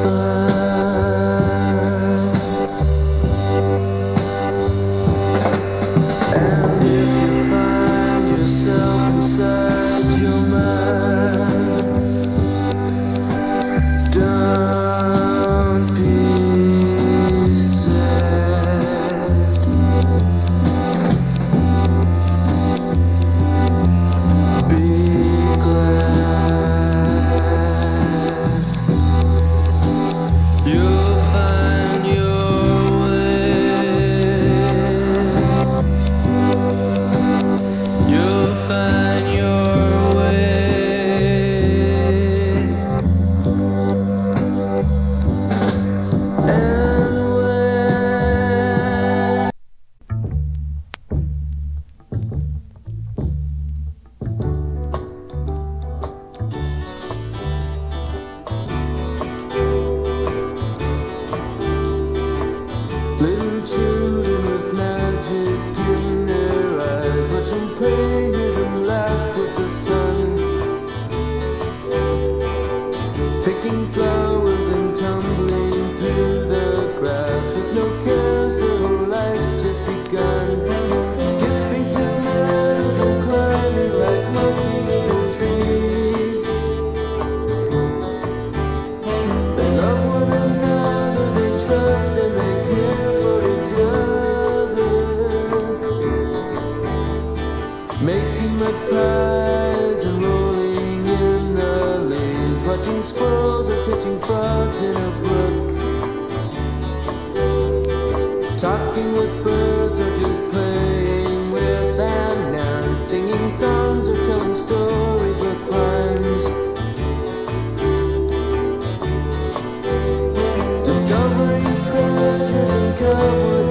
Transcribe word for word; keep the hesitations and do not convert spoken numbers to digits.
Little children with magic in their eyes, watch them play, hear them laugh with the sun, picking flowers and tumbling through the grass with no cares, their whole life's just begun, skipping through meadows and climbing like monkeys through trees. They love one another, they trust and they care, making mud pies and rolling in the leaves, watching squirrels or catching frogs in a brook, talking with birds or just playing with them now, singing songs or telling storybook rhymes, discovering treasures and covering